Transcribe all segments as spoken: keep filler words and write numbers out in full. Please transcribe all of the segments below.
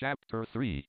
Chapter three.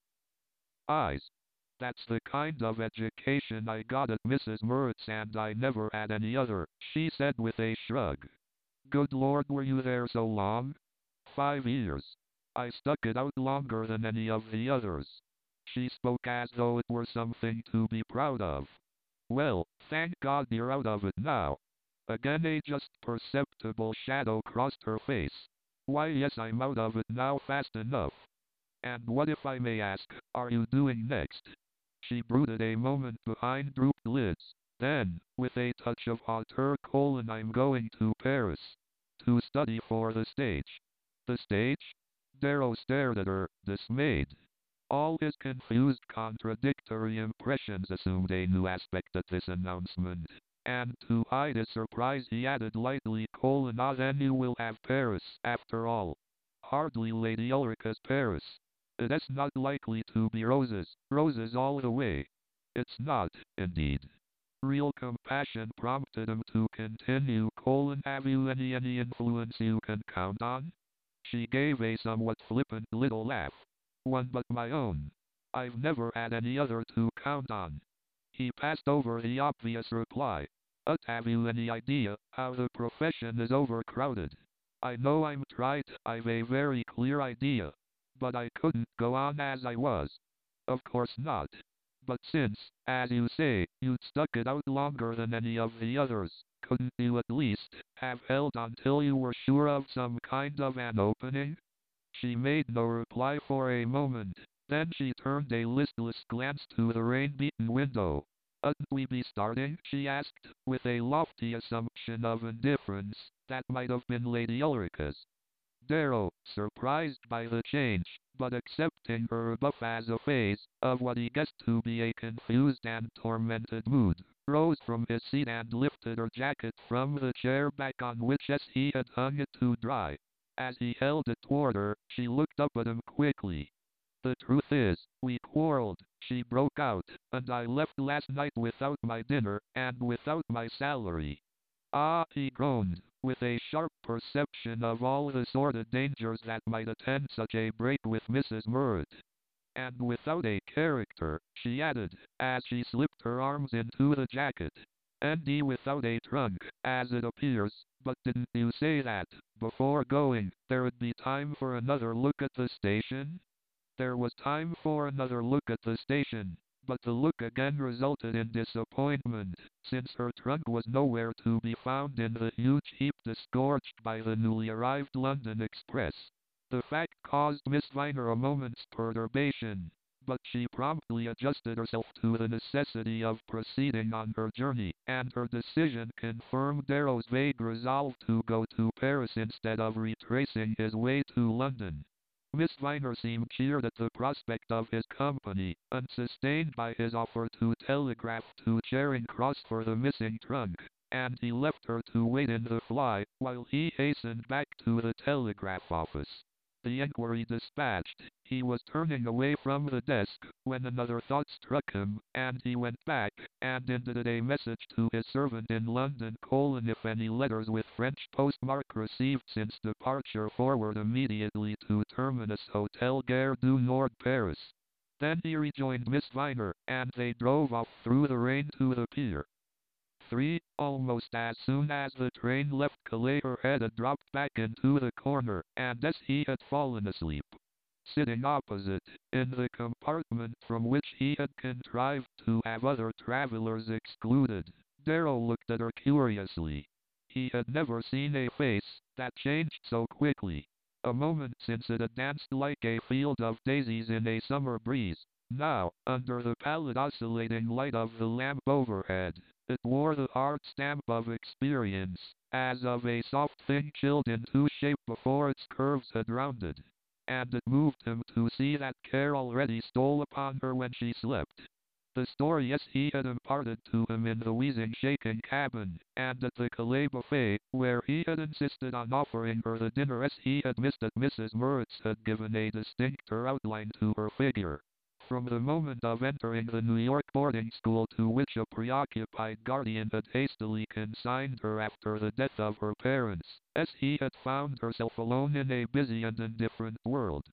Eyes. That's the kind of education I got at Missus Murrett's, and I never had any other, she said with a shrug. Good Lord, were you there so long? Five years. I stuck it out longer than any of the others. She spoke as though it were something to be proud of. Well, thank God you're out of it now. Again a just perceptible shadow crossed her face. Why, yes, I'm out of it now fast enough. And what, if I may ask, are you doing next? She brooded a moment behind drooped lids. Then, with a touch of hauteur, colon, I'm going to Paris. To study for the stage. The stage? Darrow stared at her, dismayed. All his confused, contradictory impressions assumed a new aspect at this announcement. And to hide his surprise he added lightly, colon, ah, then you will have Paris, after all. Hardly Lady Ulrica's Paris. It's not likely to be roses, roses all the way. It's not, indeed. Real compassion prompted him to continue, colon, have you any any influence you can count on? She gave a somewhat flippant little laugh. One but my own. I've never had any other to count on. He passed over the obvious reply. But have you any idea how the profession is overcrowded? I know I'm trite, I've a very clear idea. But I couldn't go on as I was. Of course not. But since, as you say, you'd stuck it out longer than any of the others, couldn't you at least have held until you were sure of some kind of an opening? She made no reply for a moment. Then she turned a listless glance to the rain-beaten window. Oughtn't we be starting? She asked, with a lofty assumption of indifference that might have been Lady Ulrica's. Darrow, surprised by the change, but accepting her rebuff as a phase of what he guessed to be a confused and tormented mood, rose from his seat and lifted her jacket from the chair back on which he had hung it to dry. As he held it toward her, she looked up at him quickly. The truth is, we quarreled, she broke out, and I left last night without my dinner, and without my salary. Ah, he groaned, with a sharp perception of all the sordid dangers that might attend such a break with Missus Murrett. And without a character, she added, as she slipped her arms into the jacket. And he without a trunk, as it appears, but didn't you say that, before going, there'd be time for another look at the station? There was time for another look at the station, but the look again resulted in disappointment, since her trunk was nowhere to be found in the huge heap disgorged by the newly arrived London Express. The fact caused Miss Viner a moment's perturbation, but she promptly adjusted herself to the necessity of proceeding on her journey, and her decision confirmed Darrow's vague resolve to go to Paris instead of retracing his way to London. Miss Viner seemed cheered at the prospect of his company, and sustained by his offer to telegraph to Charing Cross for the missing trunk, and he left her to wait in the fly, while he hastened back to the telegraph office. The inquiry dispatched, he was turning away from the desk, when another thought struck him, and he went back, and indited a message to his servant in London, colon, if any letters with French postmark received since departure, forward immediately to Terminus Hotel Gare du Nord, Paris. Then he rejoined Miss Viner, and they drove off through the rain to the pier. three. Almost as soon as the train left Calais, her head had dropped back into the corner, and as he had fallen asleep. Sitting opposite, in the compartment from which he had contrived to have other travelers excluded, Darrow looked at her curiously. He had never seen a face that changed so quickly. A moment since it had danced like a field of daisies in a summer breeze. Now, under the pallid oscillating light of the lamp overhead, it wore the hard stamp of experience, as of a soft thing chilled into shape before its curves had rounded. And it moved him to see that care already stole upon her when she slept. The story yes he had imparted to him in the wheezing shaking cabin, and at the Calais buffet, where he had insisted on offering her the dinner as he had missed at Missus Murrett's, had given a distincter outline to her figure. From the moment of entering the New York boarding school to which a preoccupied guardian had hastily consigned her after the death of her parents, as he had found herself alone in a busy and indifferent world.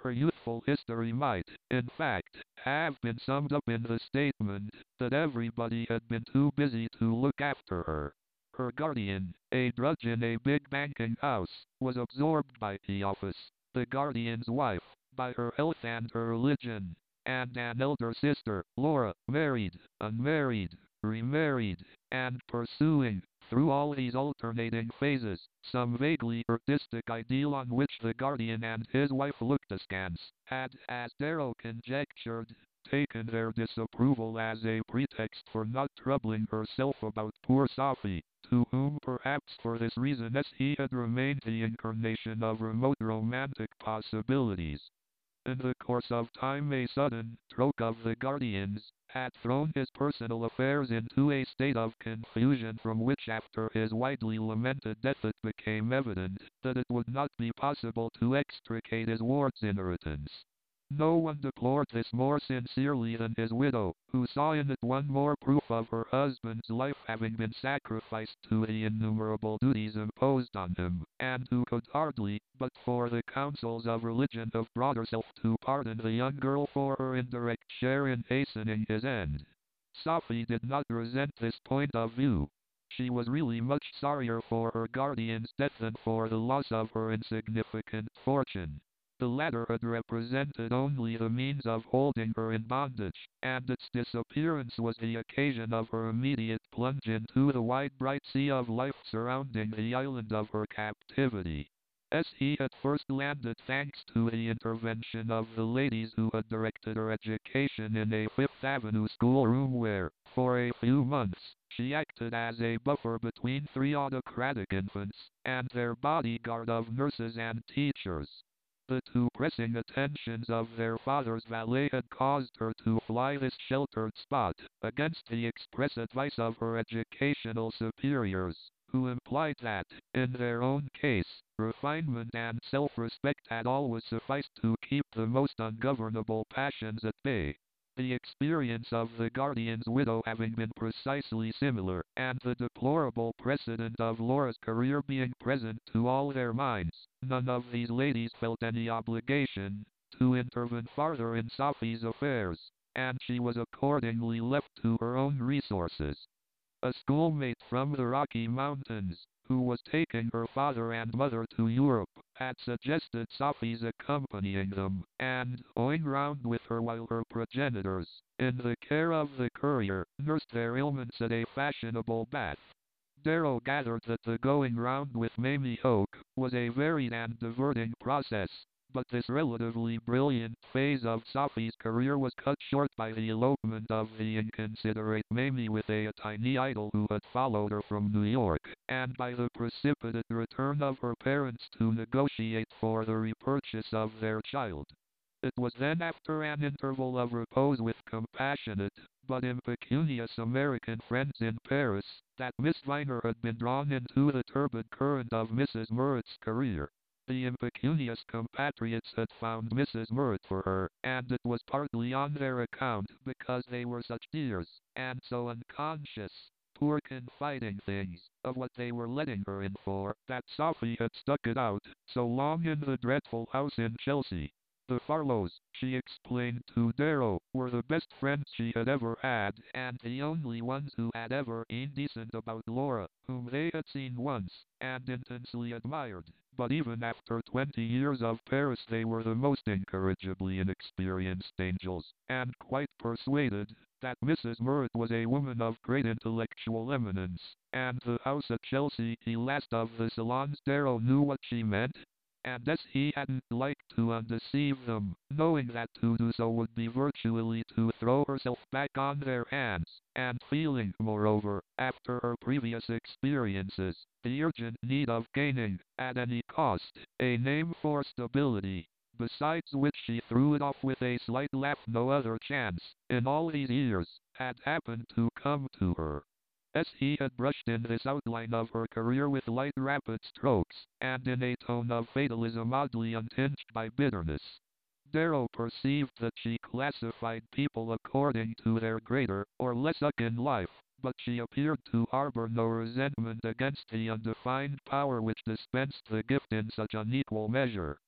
Her youthful history might, in fact, have been summed up in the statement that everybody had been too busy to look after her. Her guardian, a drudge in a big banking house, was absorbed by the office, the guardian's wife, by her health and her religion, and an elder sister, Laura, married, unmarried, remarried, and pursuing, through all these alternating phases, some vaguely artistic ideal on which the guardian and his wife looked askance, had, as Darrow conjectured, taken their disapproval as a pretext for not troubling herself about poor Safie, to whom perhaps for this reason S. he had remained the incarnation of remote romantic possibilities. In the course of time a sudden stroke of the guardian's had thrown his personal affairs into a state of confusion from which after his widely lamented death it became evident that it would not be possible to extricate his ward's inheritance. No one deplored this more sincerely than his widow, who saw in it one more proof of her husband's life having been sacrificed to the innumerable duties imposed on him, and who could hardly, but for the counsels of religion, have brought herself to pardon the young girl for her indirect share in hastening his end. Safie did not resent this point of view. She was really much sorrier for her guardian's death than for the loss of her insignificant fortune. The latter had represented only the means of holding her in bondage, and its disappearance was the occasion of her immediate plunge into the wide bright sea of life surrounding the island of her captivity. As he had first landed thanks to the intervention of the ladies who had directed her education in a Fifth Avenue schoolroom where, for a few months, she acted as a buffer between three autocratic infants, and their bodyguard of nurses and teachers. The too pressing attentions of their father's valet had caused her to fly this sheltered spot, against the express advice of her educational superiors, who implied that, in their own case, refinement and self-respect had always sufficed to keep the most ungovernable passions at bay. The experience of the guardian's widow having been precisely similar, and the deplorable precedent of Laura's career being present to all their minds, none of these ladies felt any obligation to intervene farther in Safie's affairs, and she was accordingly left to her own resources. A schoolmate from the Rocky Mountains, who was taking her father and mother to Europe, had suggested Safie's accompanying them, and going round with her while her progenitors, in the care of the courier, nursed their ailments at a fashionable bath. Darrow gathered that the going round with Mamie Hoke was a varied and diverting process, but this relatively brilliant phase of Safie's career was cut short by the elopement of the inconsiderate Mamie with a tiny idol who had followed her from New York, and by the precipitate return of her parents to negotiate for the repurchase of their child. It was then, after an interval of repose with compassionate, but impecunious American friends in Paris, that Miss Viner had been drawn into the turbid current of Missus Murrett's career. The impecunious compatriots had found Missus Murrett for her, and it was partly on their account, because they were such dears, and so unconscious, poor confiding things, of what they were letting her in for, that Safie had stuck it out so long in the dreadful house in Chelsea. The Farlows, she explained to Darrow, were the best friends she had ever had, and the only ones who had ever been decent about Laura, whom they had seen once, and intensely admired. But even after twenty years of Paris they were the most incorrigibly inexperienced angels, and quite persuaded that Missus Murrett was a woman of great intellectual eminence, and the house at Chelsea the last of the salons. Darrow knew what she meant, and as he hadn't liked to undeceive them, knowing that to do so would be virtually to throw herself back on their hands, and feeling, moreover, after her previous experiences, the urgent need of gaining, at any cost, a name for stability, besides which she threw it off with a slight laugh, no other chance, in all these years, had happened to come to her. As he had brushed in this outline of her career with light rapid strokes, and in a tone of fatalism oddly untinged by bitterness, Darrow perceived that she classified people according to their greater or less luck in life, but she appeared to harbor no resentment against the undefined power which dispensed the gift in such unequal measure.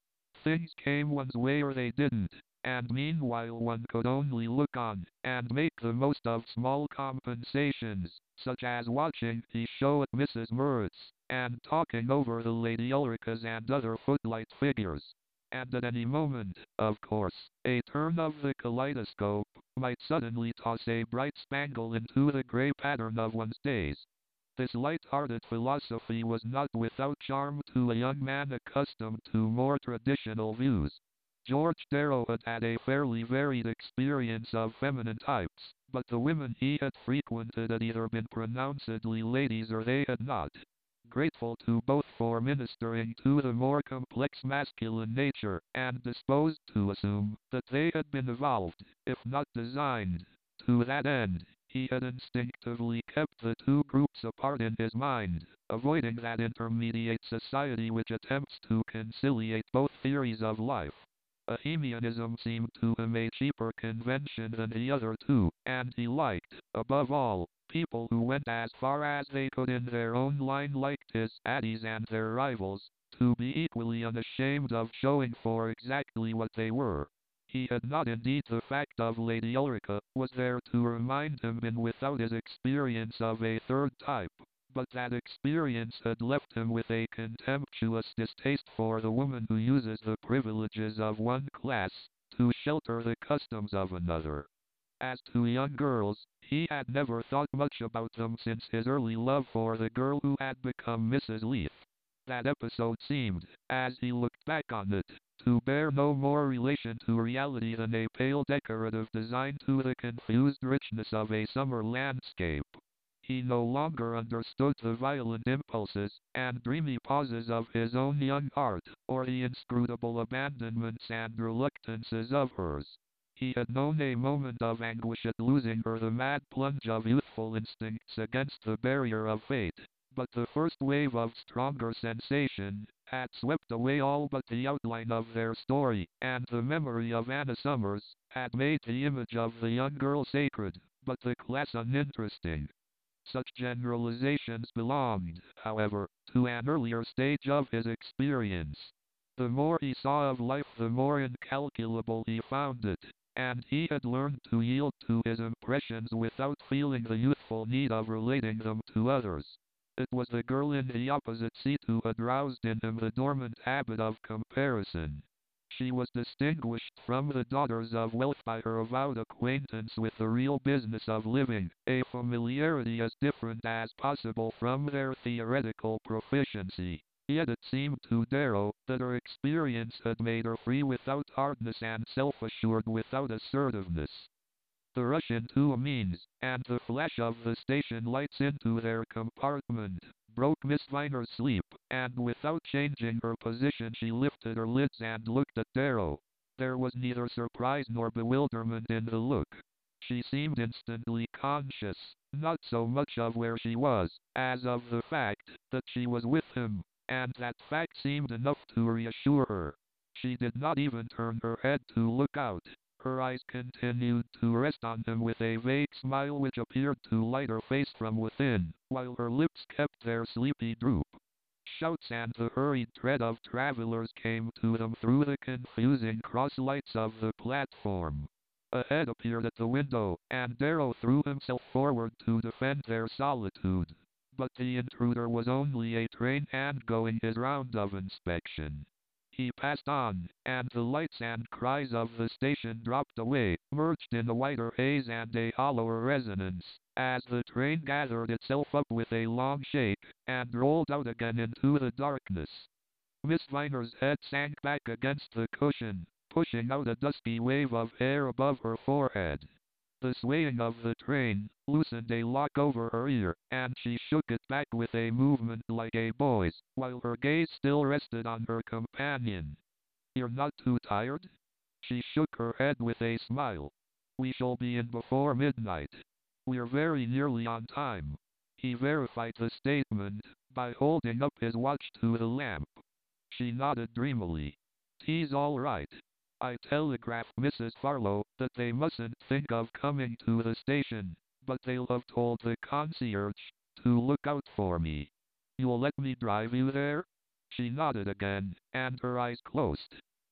things came one's way or they didn't, and meanwhile one could only look on, and make the most of small compensations, such as watching the show at Missus Murrett's, and talking over the Lady Ulricas and other footlight figures. And at any moment, of course, a turn of the kaleidoscope might suddenly toss a bright spangle into the grey pattern of one's days. This light-hearted philosophy was not without charm to a young man accustomed to more traditional views. George Darrow had had a fairly varied experience of feminine types, but the women he had frequented had either been pronouncedly ladies or they had not. Grateful to both for ministering to the more complex masculine nature, and disposed to assume that they had been evolved, if not designed, to that end, he had instinctively kept the two groups apart in his mind, avoiding that intermediate society which attempts to conciliate both theories of life. Bohemianism seemed to him a cheaper convention than the other two, and he liked, above all, people who went as far as they could in their own line, liked his addies and their rivals, to be equally unashamed of showing for exactly what they were. He had not indeed the fact of Lady Ulrica was there to remind him in without his experience of a third type, but that experience had left him with a contemptuous distaste for the woman who uses the privileges of one class to shelter the customs of another. As to young girls, he had never thought much about them since his early love for the girl who had become Missus Leith. That episode seemed, as he looked back on it, to bear no more relation to reality than a pale decorative design to the confused richness of a summer landscape. He no longer understood the violent impulses and dreamy pauses of his own young heart, or the inscrutable abandonments and reluctances of hers. He had known a moment of anguish at losing her, the mad plunge of youthful instincts against the barrier of fate, but the first wave of stronger sensation had swept away all but the outline of their story, and the memory of Anna Summers had made the image of the young girl sacred, but the class uninteresting. Such generalizations belonged, however, to an earlier stage of his experience. The more he saw of life, the more incalculable he found it, and he had learned to yield to his impressions without feeling the youthful need of relating them to others. It was the girl in the opposite seat who had roused in him the dormant habit of comparison. She was distinguished from the daughters of wealth by her avowed acquaintance with the real business of living, a familiarity as different as possible from their theoretical proficiency. Yet it seemed to Darrow that her experience had made her free without hardness and self-assured without assertiveness. The rush into Amiens, and the flash of the station lights into their compartment, broke Miss Viner's sleep, and without changing her position she lifted her lids and looked at Darrow. There was neither surprise nor bewilderment in the look. She seemed instantly conscious, not so much of where she was, as of the fact that she was with him, and that fact seemed enough to reassure her. She did not even turn her head to look out. Her eyes continued to rest on him with a vague smile which appeared to light her face from within, while her lips kept their sleepy droop. Shouts and the hurried tread of travelers came to them through the confusing cross-lights of the platform. A head appeared at the window, and Darrow threw himself forward to defend their solitude. But the intruder was only a train hand going his round of inspection. He passed on, and the lights and cries of the station dropped away, merged in a whiter haze and a hollower resonance, as the train gathered itself up with a long shake, and rolled out again into the darkness. Miss Viner's head sank back against the cushion, pushing out a dusky wave of hair above her forehead. The swaying of the train loosened a lock over her ear, and she shook it back with a movement like a boy's, while her gaze still rested on her companion. "You're not too tired?" She shook her head with a smile. "We shall be in before midnight. We're very nearly on time." He verified the statement by holding up his watch to the lamp. She nodded dreamily. "He's all right. I telegraphed Missus Farlow that they mustn't think of coming to the station, but they'll have told the concierge to look out for me. You'll let me drive you there?" She nodded again, and her eyes closed.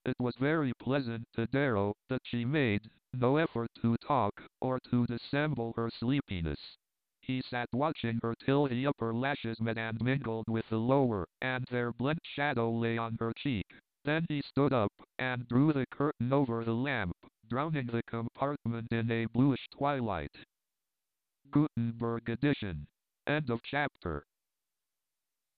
It was very pleasant to Darrow that she made no effort to talk or to dissemble her sleepiness. He sat watching her till the upper lashes met and mingled with the lower, and their blent shadow lay on her cheek. Then he stood up and drew the curtain over the lamp, drowning the compartment in a bluish twilight. Gutenberg edition. End of chapter.